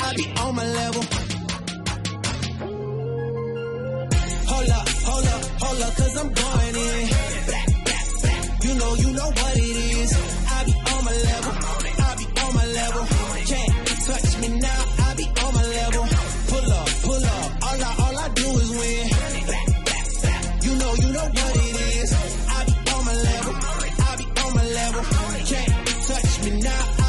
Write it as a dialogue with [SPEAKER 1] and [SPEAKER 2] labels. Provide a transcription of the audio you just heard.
[SPEAKER 1] I be on my level. Hold up, cause I'm going in. You know what it is. I be on my level. I be on my level. Can't touch me now. I be on my level. Pull up. All I do is win. You know what it is. I be on my level. I be on my level. Can't touch me now.